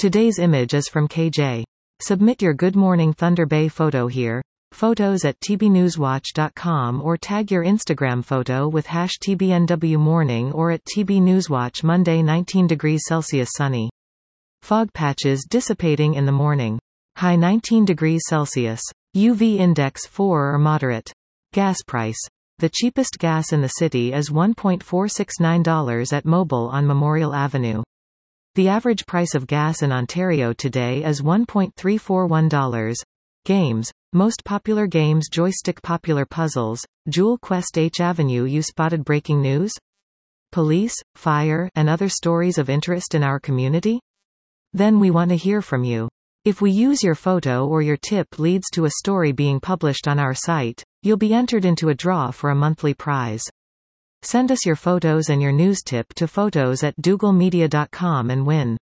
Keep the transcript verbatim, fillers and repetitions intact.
Today's image is from K J. Submit your Good Morning Thunder Bay photo here. Photos at t b newswatch dot com or tag your Instagram photo with hash T B N W morning or at T B Newswatch. Monday, nineteen degrees Celsius, sunny. Fog patches dissipating in the morning. High nineteen degrees Celsius. U V index four or moderate. Gas price. The cheapest gas in the city is one point four six nine dollars at Mobil on Memorial Avenue. The average price of gas in Ontario today is one point three four one dollars. Games. Most popular games: Joystick. Popular puzzles: Jewel Quest. H Avenue. You spotted breaking news? Police, fire, and other stories of interest in our community? Then we want to hear from you. If we use your photo or your tip leads to a story being published on our site, you'll be entered into a draw for a monthly prize. Send us your photos and your news tip to photos at dougal media dot com and win.